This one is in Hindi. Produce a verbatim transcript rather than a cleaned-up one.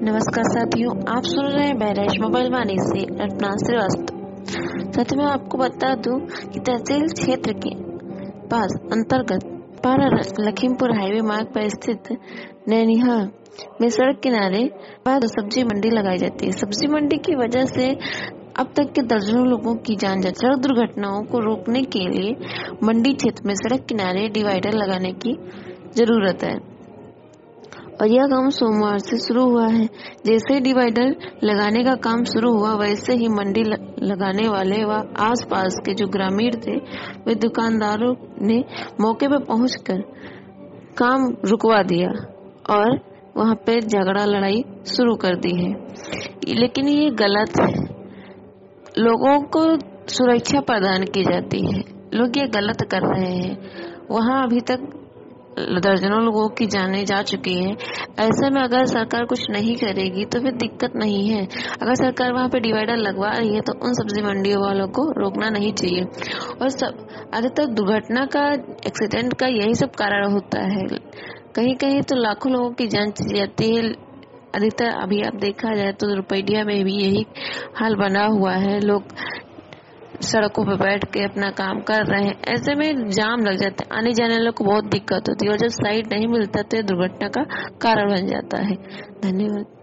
नमस्कार साथियों, आप सुन रहे हैं बहराइच मोबाइल वाणी से अर्पणा श्रीवास्तव। साथ में आपको बता दूं कि तहसील क्षेत्र के पास अंतर्गत पारा लखीमपुर हाईवे मार्ग पर स्थित नैनिहाल में सड़क किनारे बाद सब्जी मंडी लगाई जाती है। सब्जी मंडी की वजह से अब तक के दर्जनों लोगों की जान जा सड़क दुर्घटनाओं को रोकने के लिए मंडी क्षेत्र में सड़क किनारे डिवाइडर लगाने की जरूरत है और यह काम सोमवार से शुरू हुआ है। जैसे ही डिवाइडर लगाने का काम शुरू हुआ, वैसे ही मंडी लगाने वाले व आसपास के जो ग्रामीण थे वे दुकानदारों ने मौके पर पहुंचकर काम रुकवा दिया और वहां पे झगड़ा लड़ाई शुरू कर दी है। लेकिन ये गलत है। लोगों को सुरक्षा प्रदान की जाती है, लोग ये गलत कर रहे हैं। वहां अभी तक दर्जनों लोगों की जानें जा चुकी हैं। ऐसे में अगर सरकार कुछ नहीं करेगी तो फिर दिक्कत नहीं है। अगर सरकार वहां पे डिवाइडर लगवा रही है तो उन सब्जी मंडियों वालों को रोकना नहीं चाहिए। और सब अधिकतर दुर्घटना का, एक्सीडेंट का यही सब कारण होता है। कहीं कहीं तो लाखों लोगों की जान चली जाती है। अधिकतर अभी आप देखा जाए तो रुपैया में भी यही हाल बना हुआ है। लोग सड़कों पर बैठ के अपना काम कर रहे हैं, ऐसे में जाम लग जाता है, आने जाने वालों को बहुत दिक्कत होती है और जब साइड नहीं मिलता तो दुर्घटना का कारण बन जाता है। धन्यवाद।